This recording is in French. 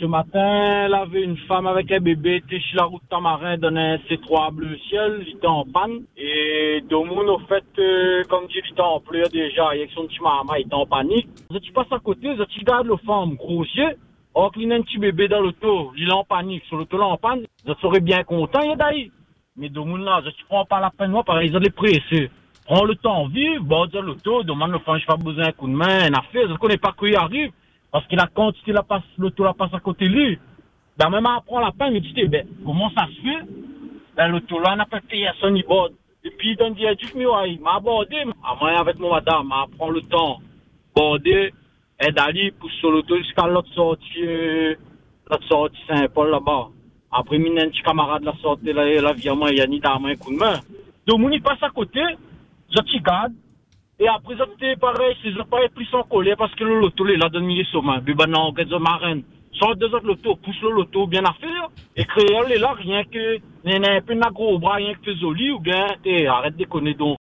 Ce matin, elle avait une femme avec un bébé, était sur la route Tamarin, dans un C3 bleu ciel, il était en panne. Et Domoun, au fait, comme dit, il était en pleurs déjà, avec son petit maman, il était en panique. Tu passes à côté, tu gardes le femme grossier, or qu'il y a un petit bébé dans l'auto, il est en panique, sur l'auto là en panne, je serais bien content, il est d'ailleurs. Mais Domoun là, tu prends pas la peine, moi, pareil, ils ont des pressés. Prends le temps, vive, bon, dans l'auto, demande le femme, je pas besoin d'un coup de main, une affaire, je ne connais pas qu'il arrive. Parce que la quantité la passe, l'auto la passe à côté de lui. Ben, même à prendre la peine, il dit, ben, comment ça se fait? Ben, l'auto là, n'a pas payé à son ibord. Et puis, il donne dit, il m'a abordé. À moi, avec mon madame, m'a prend le temps. Bordé, et d'aller, pousse sur l'auto jusqu'à l'autre sortie Saint-Paul là-bas. Après, il y a un petit camarade la sortie, la vie à moi, il y a ni d'armes, un coup de main. Donc, il passe à côté, je garde. Et après, c'était pareil, c'est pas plus en colère parce que le loto, là, donne milliers sur main. Mais non, que marraine. Soit deux autres lotos, pousse le loto bien à faire. Et créer là, rien que, un peu de gros bras, rien que joli, ou bien, arrête de déconner donc.